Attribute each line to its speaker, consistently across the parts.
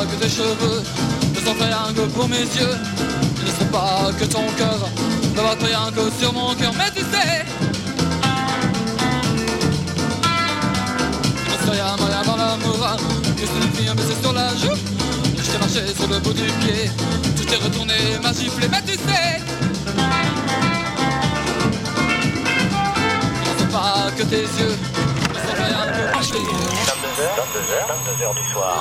Speaker 1: que tes cheveux ne sont rien que pour mes yeux. Je ne sais pas que ton cœur ne va rien que sur mon cœur. Mais tu sais, je ne sais rien dans l'amour, que c'est une fille mais c'est sur la joue. Je t'ai marché sur le bout du pied, tout est retourné, m'a giflé. Mais tu sais, je ne sais pas que tes yeux ne sont rien que pour tes yeux.
Speaker 2: 22h du soir.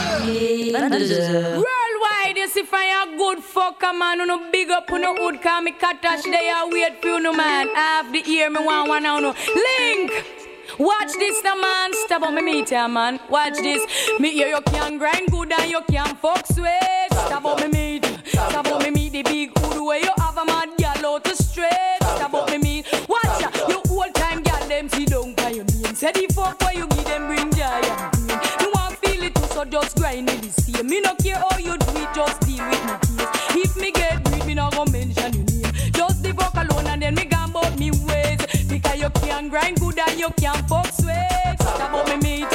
Speaker 3: 22h.
Speaker 4: Worldwide, you see fire good fucker man. No big up on no hood, call me Katash. They are wait for you no man. Half the year me want one now no. Link! Watch this now man, stop on me meet ya man. Watch this, me hear you can grind good and you can fuck sweet. Stop on me meet the big hood where you have a mad gal out the straight. Stop on me meet, watch ya, you old time gal them see down by your name. Say the fuck where you give them bring joy and pain. You want feel it too, so just grind it the same. Me no care how you do it, just deal with me case. If me get greed, me no go mention your name. Just the fuck alone and then me gone about me ways. Because you can grind good and you can fuck sweet. Stop about me meet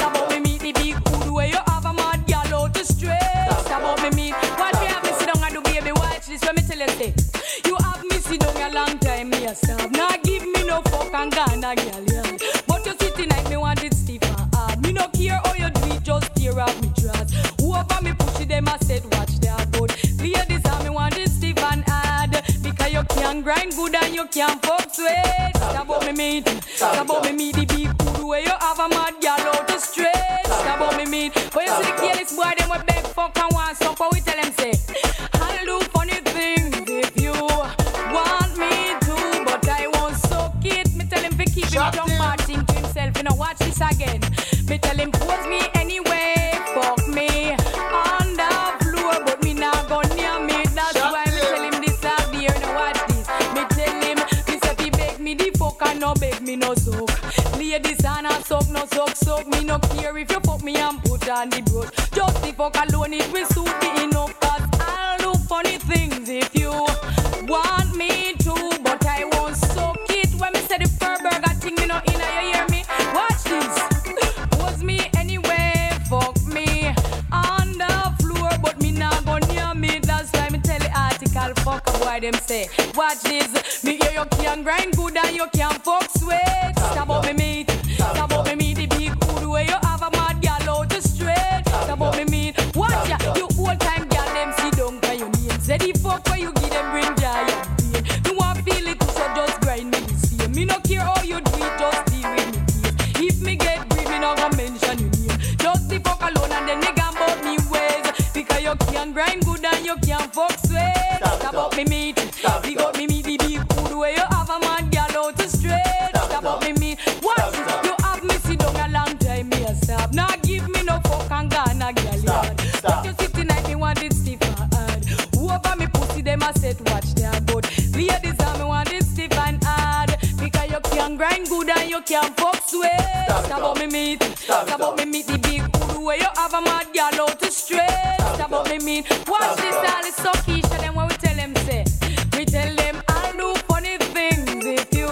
Speaker 4: the big hood where you have a mad gal out the straight. Stop about me meet. Watch me have me sit down and do baby, watch this. Let me tell you this. You have me sit down a long time, me a stop. Now give me no fuck and gone a gal, yeah. But you sitting like me want it stiff and hard. Me no care how you do it, just tear up me dress. Whoever me push it, them I said watch that. But ladies, how me want it stiff and hard. Because you can grind good and you can fuck sweet. Stop about me meet the big hood where you have a mad gal out the straight. Stop about me meet. But you see the careless boy, them will beg fuck and want suck. But we tell them say, I'll do funny things if you want me to, but I won't suck it. Me tell him to keep him drunk partying to himself. You know, watch this again. Me tell him pose me anyway, fuck me on the floor, but me not go near me. That's why me tell him this up here. Now watch this. Me tell him, me say he beg me the fuck and no beg me no suck. Ladies and a suck, no suck. Me no care if you fuck me and put on the brush. Just the fuck alone, it will suit me enough. Cause I'll do funny things if you want me to, but I won't suck it. When me say the fur burger thing, me no inna, you hear me? Watch this. Was me anyway, fuck me on the floor, but me not go near me. That's why me tell the article, fuck a boy them say. Watch this. Me hear you can grind good and you can fuck sweet. Stop about me meet the big hood where you have a mad gal out the straight. Stop about me meet. Watch ya, you old time gal them sit down by your name. Say the fuck where you give them bring joy and pain. You want feel it too, so just grind me the same. Me no care how you do it, just deal with me case. If me get greed, me no go mention your name. Just the fuck alone and then they gone about me ways. Because you can grind good and you can fuck sweet. Stop about me meet. Big up me meet the big hood where you have a mad gal out the straight. Stop about me meet. Watch it. You have me sit down a long time, me a stop. Now give me no fuck and gone a gal yard. But you sitting like me want it stiff and hard. Whoever me pussy them a set watch their good. Ladies and me want it stiff and hard. Because you can grind good and you can fuck sweet. Stop about me meet. Stop about me meet the big hood where you have a mad gal out the straight. Stop about me meet. Watch this all is so key. Show them what we tell them say. We tell them I'll do funny things if you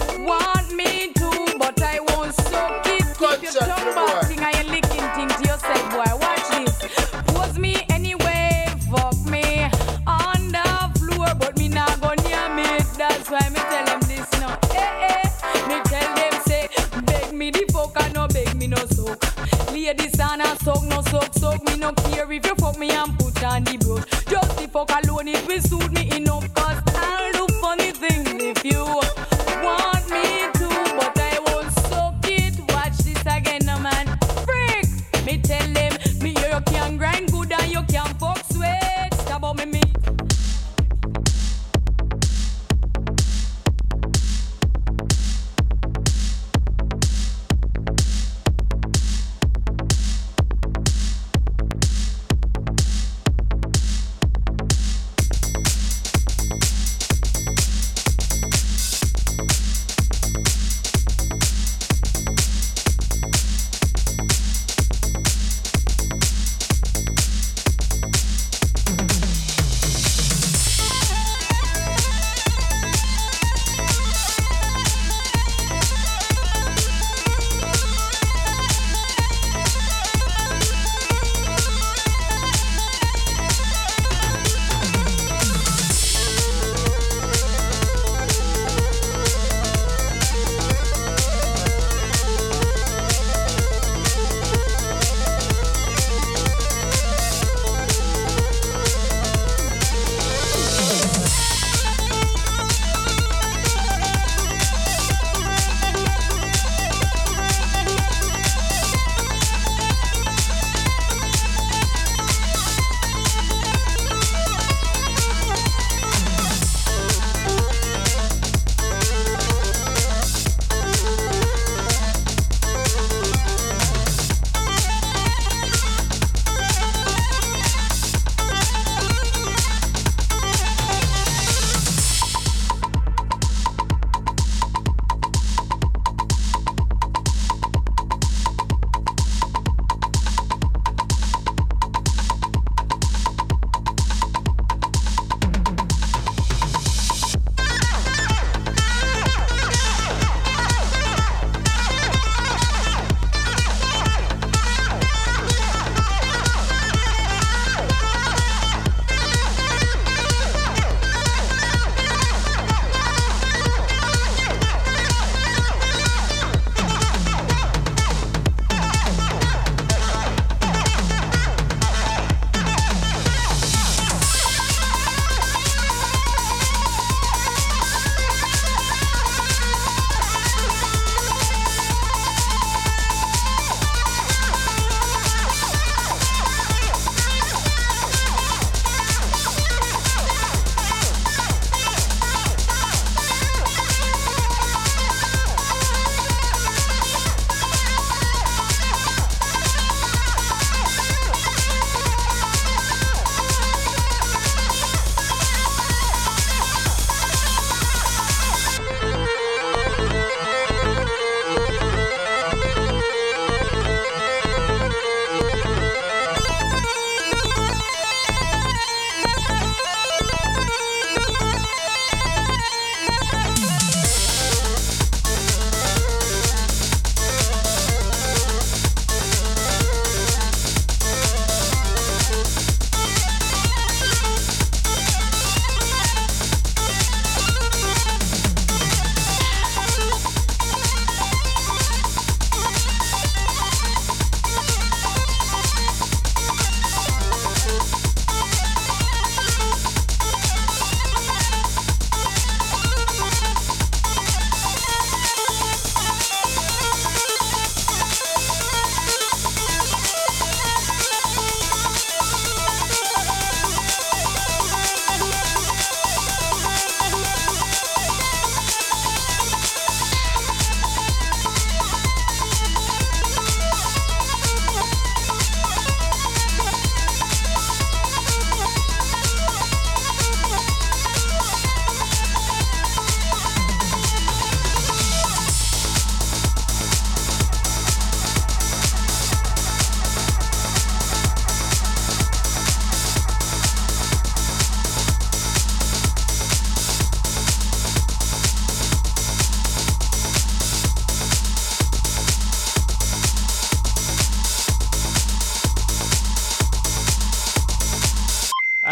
Speaker 4: want me to, but I won't suck it. Keep your tongue barking and your licking thing to yourself, boy. Watch this. Pose me anyway, fuck me on the floor, but me not go near me. That's why me tell them this now. Me tell them say, beg me the fuck and no beg me no suck. Ladies and a suck, no suck. Me no care if you fuck me and put on the brush. Just the fuck alone, it will suit me enough. Cause I'll do funny things if you want me to, but I won't suck it. Watch this again, no man. Freak! Me tell them, me hear you can grind good and you can fuck sweet. Stop about me.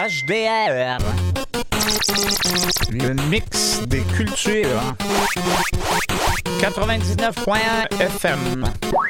Speaker 5: HDR. Le mix des cultures. 99.1 FM.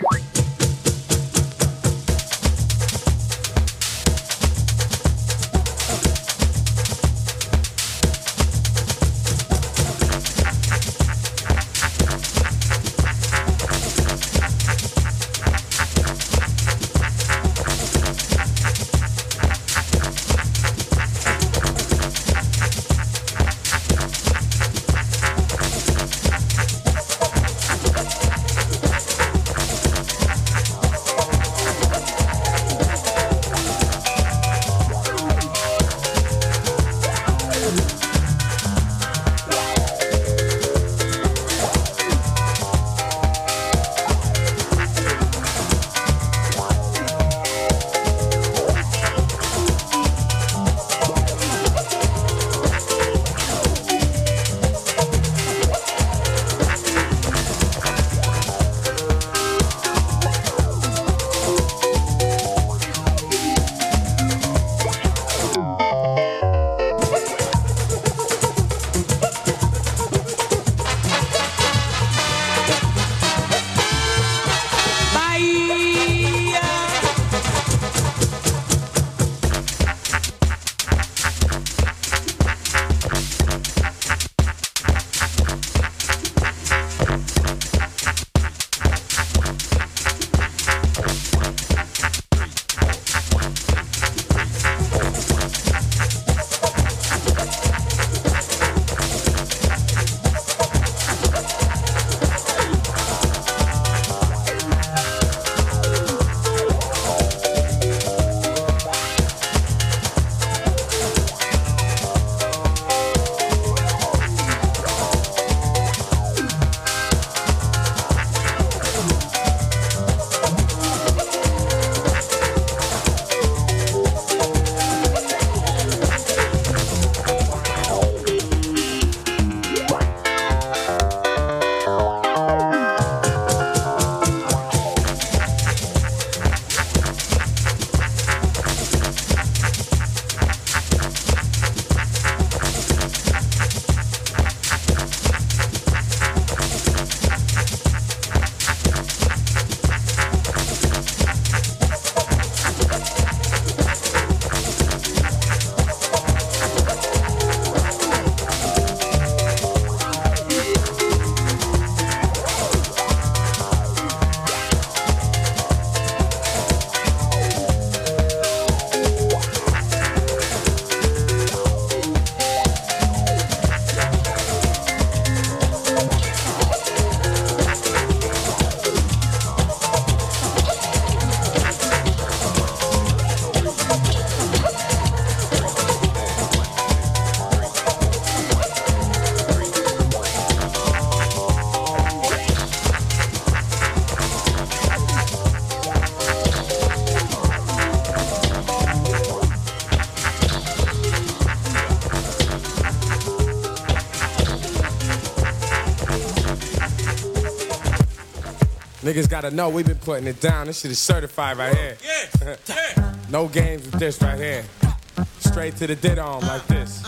Speaker 6: Niggas gotta know we been putting it down. This shit is certified right here. Yeah. No games with this right here. Straight to the dead arm like this.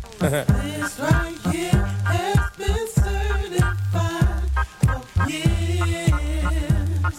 Speaker 7: This right here has been certified for years.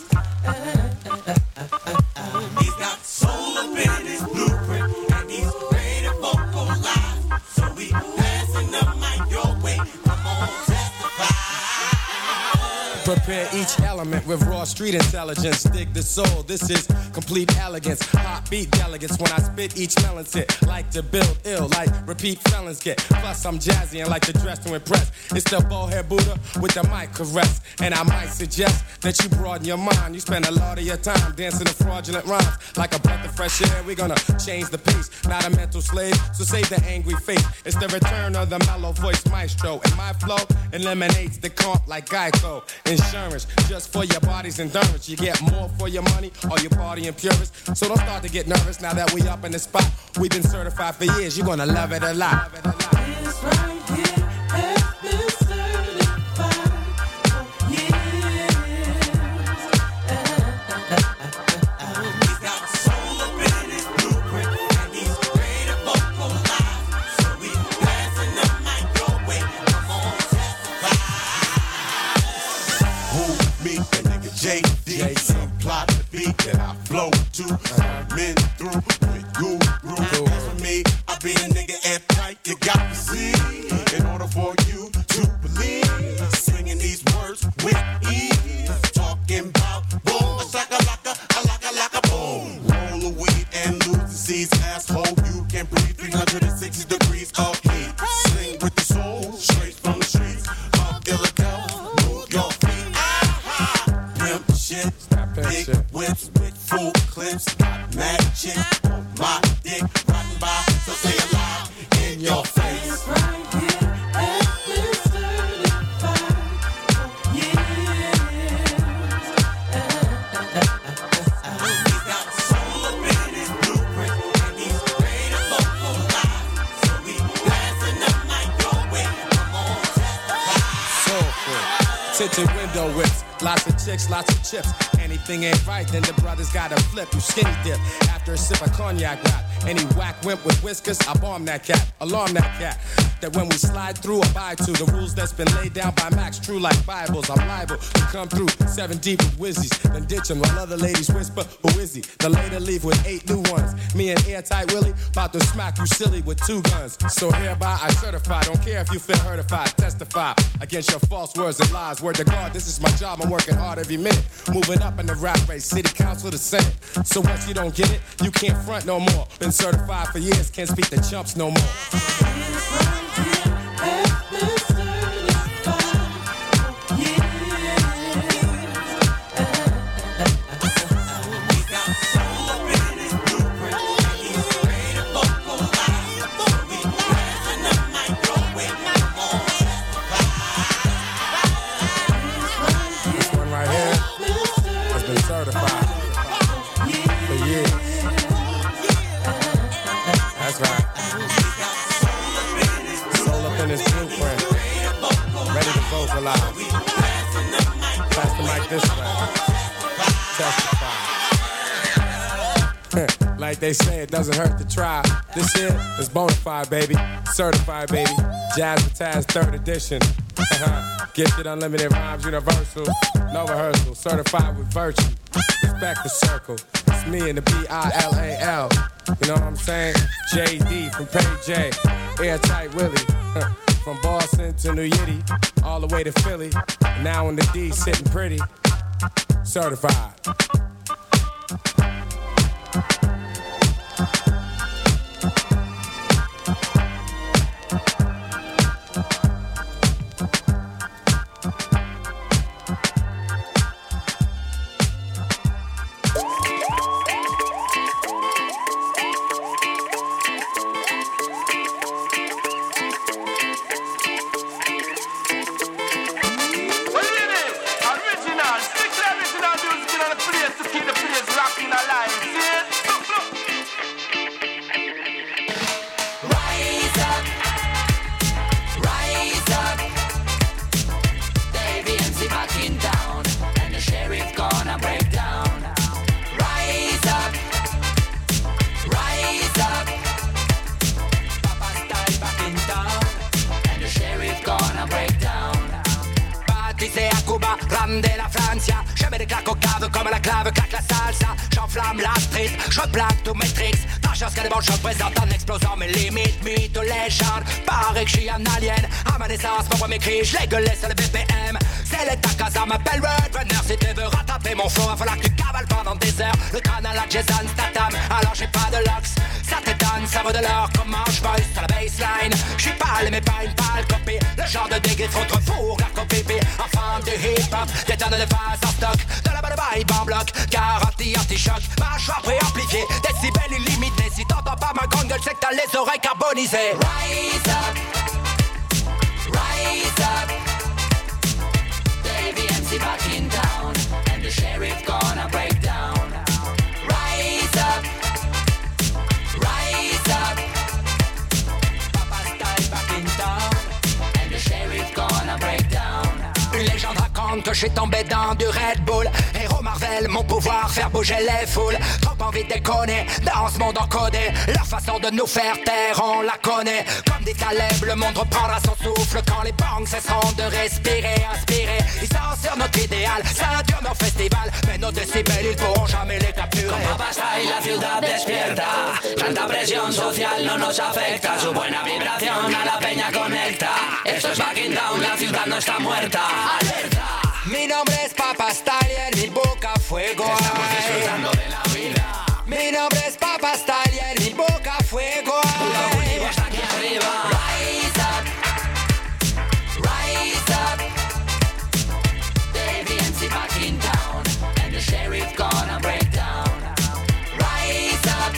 Speaker 7: He's got soul up in his blueprint, and he's ready to vocalize. So we passing the mic your way. Come on, testify.
Speaker 6: Prepare each element with raw street intelligence. Dig the soul, this is complete elegance. Hot beat delegates when I spit each melon hit. Like to build ill, like repeat felons get. Plus I'm jazzy and like to dress to impress. It's the bald-head Buddha with the mic caress. And I might suggest that you broaden your mind. You spend a lot of your time dancing to fraudulent rhymes. Like a breath of fresh air, we're gonna change the pace. Not a mental slave, so save the angry face. It's the return of the mellow voice maestro. And my flow eliminates the comp like Geico. Insurance, just for your body's endurance. You get more for your money, or you partying purists. So don't start to get nervous now that we up in the spot. We've been certified for years, you're gonna love it a lot.
Speaker 7: This right here has been certified for years. He's got soul up in his blueprint, and he's ready to vocal be a nigga airtight, you got to see. In order for you to believe, singing these words with ease, talking about boom, a shaka laka boom. Roll a weed and lose the seeds, asshole. You can breathe 360 degrees of heat. Sing with the soul, straight from the streets of Illinois. Move your feet. Pimp shit, big whips with full clips. Got mad chicks on my dick, riding by, so say it loud in your face. Right here at this certified, yeah. He's got soul up in his blueprint, and he's ready to vocal live. So we blasting the mic your way. Come on, testify.
Speaker 6: Soulful, tinted window whips, lots of chicks, lots of chips. Anything ain't right, then the brothers gotta flip. You skinny dip after a sip of cognac rap. Any whack wimp with whiskers, I bomb that cat, alarm that cat. That when we slide through, abide to the rules that's been laid down by Max, true like Bibles. I'm liable to come through 7 deep with whizzies, then ditch them while other ladies whisper, who is he? The later leave with 8 new ones. Me and Airtight Willie, about to smack you silly with 2 guns. So hereby I certify, don't care if you feel hurtified, testify against your false words and lies. Word to God, this is my job, I'm working hard every minute. Moving up in the rap race, city council to senate. So once you don't get it, you can't front no more. Been certified for years, can't speak to chumps no more. Certified for years. That's right. Soul up in his blueprint. Ready to vocalize. Pass the mic this way. Testify. Like they say, it doesn't hurt to try. This here is bonafide, baby. Certified, baby. Jazzmatazz 3rd edition. Gifted unlimited rhymes, universal. No rehearsal, certified with virtue. Respect the circle. It's me and the B-I-L-A-L. You know what I'm saying? J.D. from Page J. Airtight Willie. From Boston to New Yiddy. All the way to Philly. Now in the D, sitting pretty. Certified.
Speaker 8: De la Francia, je mets des claques au cave comme la clave claque la salsa. J'enflamme la street, je plaque tous mes tricks. Ta chance qu'elle est bonne, je présente en explosant mes limites. Mythe ou légende, paraît que je suis un alien. À ma naissance, mon premier cri, je l'ai gueulé sur le BPM. C'est l'état casa, m'appelle Roadrunner. Si tu veux rattraper mon flow, il va falloir que tu cavales pendant des heures. Le crâne à la Jason Statham, alors j'ai pas de locks. Ça t'étonne, ça vaut de l'or, comment je bosse sur la baseline. J'suis pâle mais pas une pâle copie. Le genre de dégriffe entre four, la copie. Enfant du hip-hop, des tonnes de phases en stock. De la bonne vibe en bloc, garantie anti-choc. Mâchoire préamplifiée, décibels illimités. Si t'entends pas ma grande gueule, c'est que t'as les oreilles carbonisées. Rise up, rise up. Davey MC back in town, and the sheriff gonna break down. Rise up, rise up. Papa style back in town, and the sheriff gonna break down. Une légende raconte que que je suis tombé dans du Red Bull. Héros Marvel, mon pouvoir, faire bouger les foules. Trop envie de déconner, dans ce monde encodé. Leur façon de nous faire taire, on la connaît. Comme dit Caleb, le monde reprendra son souffle quand les banques cesseront de respirer, inspirer. Ils censurent notre idéal, ça dure nos festivals, mais nos décibels, ils pourront jamais les capturer.
Speaker 9: Como pasa y la ciudad despierta, tanta presión social no nos afecta. Su buena vibración a la peña conecta. Esto es Backing Down, la ciudad no está muerta. ¡Alerta!
Speaker 8: Mi nombre es Papa Stallion, mi boca fuego.
Speaker 9: Estamos disfrutando de la vida.
Speaker 8: Mi nombre es Papa Stallion, mi boca fuego.
Speaker 9: Lo cultivo hasta aquí arriba.
Speaker 8: Rise up, rise up.
Speaker 9: The AVNC backing down, and the sheriff gonna break down.
Speaker 8: Rise up,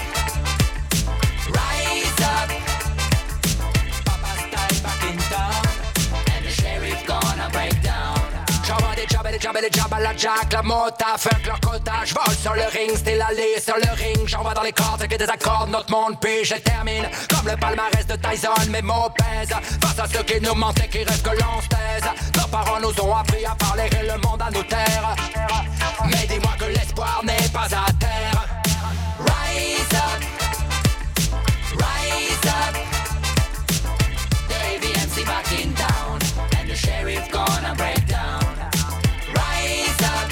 Speaker 8: rise up. Papa Stallion backing down,
Speaker 9: And the sheriff gonna break down.
Speaker 8: j'envoie des jobs à la jack, la mota, fuck leur quota. J'vole sur le ring, style aller sur le ring. J'envoie dans les cordes que des accords, notre monde, puis je termine. Comme le palmarès de Tyson, mes mots pèsent. Face à ceux qui nous mentent et qui rêvent que l'on se taise. Nos parents nous ont appris à parler et le monde à nous taire. Mais dis-moi que l'espoir n'est pas à terre. Rise up, rise up.
Speaker 9: The AVNC backing down, and the sheriff gonna break down.
Speaker 8: Rise up,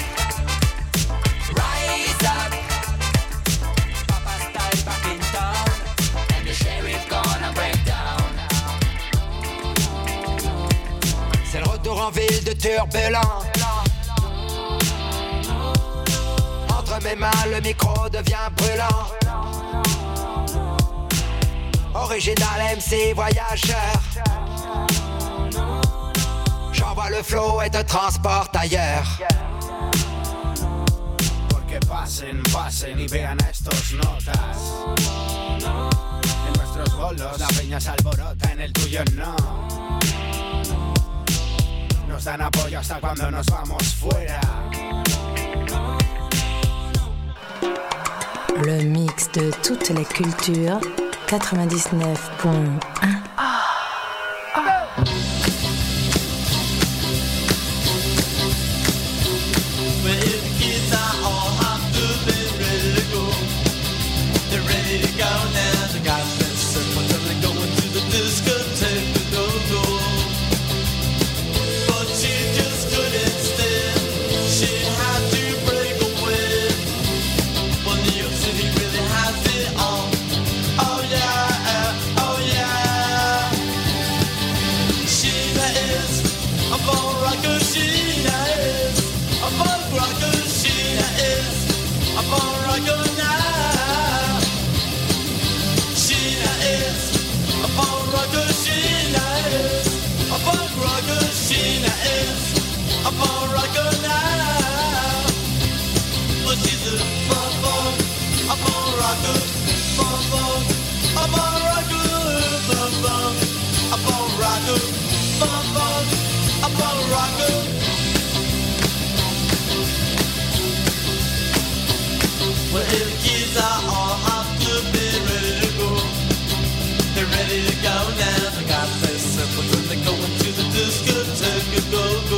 Speaker 8: rise up. Papa Style backing down,
Speaker 9: And the sheriff gonna break down.
Speaker 8: c'est le retour en ville de turbulent. Entre mes mains, le micro devient brûlant. Original MC voyageur. J'envoie le flow et te transporte ailleurs.
Speaker 10: Porque pasen, pasen y vean a estos notas. En nuestros bolos la peña se alborota, en el tuyo no. Nos dan apoyo hasta cuando nos vamos fuera.
Speaker 3: Le mix de toutes les cultures, 99.1.
Speaker 11: Well, if the kids are all up to bed, ready to go. They're ready to go now. They got their simple when they go into the discotheque and go.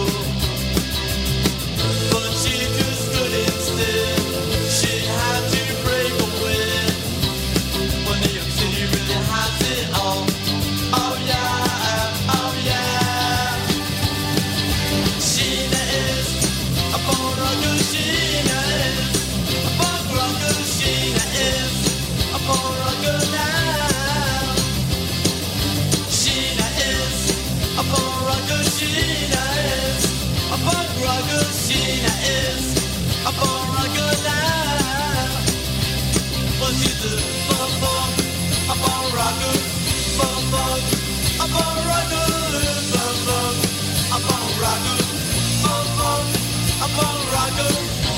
Speaker 11: But she just couldn't stay. She had to break away. Well, New York City really has it all. Oh yeah, oh yeah. Sheena is a born rocker. Sheena is a punk rocker. Sheena is a born rocker now. Sheena is a born rocker. Sheena is a punk rocker. Sheena is a born rocker now. Well, she's a bum, a born rocker, bum, a born rocker, bum, a born rocker, bum, a born rocker.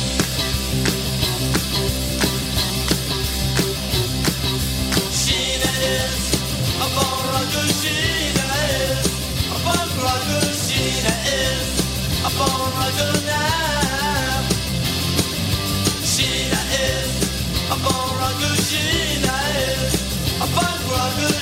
Speaker 11: Sheena is a born rocker. Sheena is a punk rocker. Sheena is a born rocker now. Sheena is a born rocker. Sheena is a punk rocker.